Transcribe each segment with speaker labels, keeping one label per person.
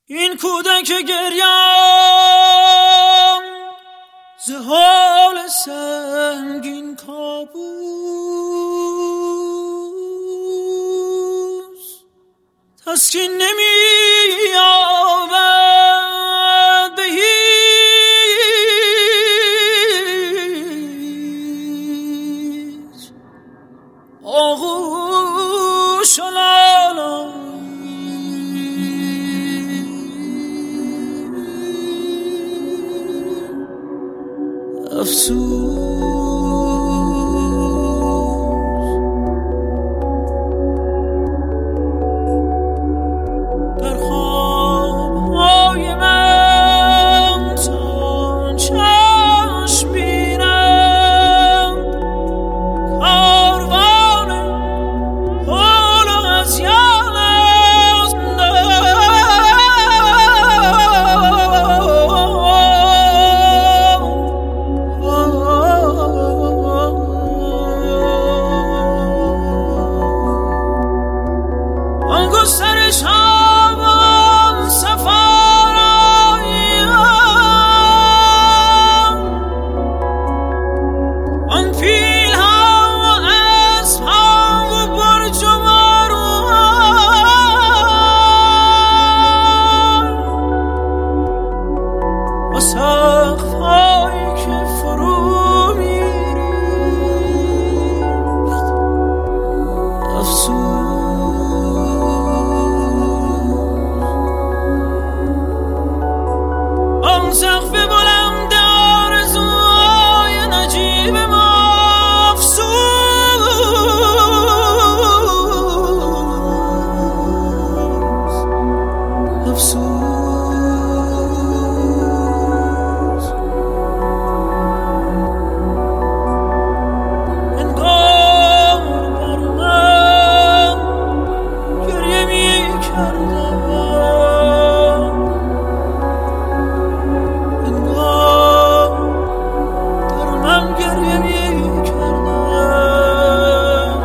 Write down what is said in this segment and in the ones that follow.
Speaker 1: این کودک گریان ز حال سنگین کابوس تسکین نمی‌یابد به هیچ آغوش و لالایی. افسوس در خوابهای من تا چشم بینم کاروان حال و هذیان است. آن گسترش ها سفارایی آن پیل ها و اسب ها و برج و بارو و سقف هایی که فرو میریخت. افسوس آن سقف بلند آرزوهای نجیب ما. افسوس انگار بر من گریه می‌کردم، انگار در من گریه می‌کردم.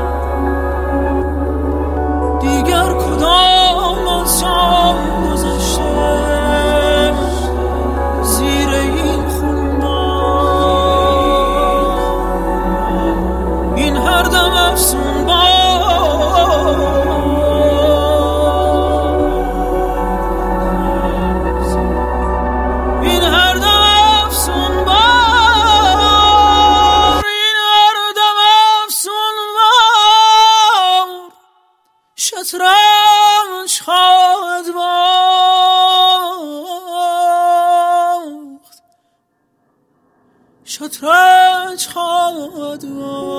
Speaker 1: دیگر کدام از شام گذشته زیر این خونبار، این هر دم افسون باز، این هر دم افسون بار، این هر دم افسون بار شطرنج خواهد باخت، شطرنج خواهد باخت.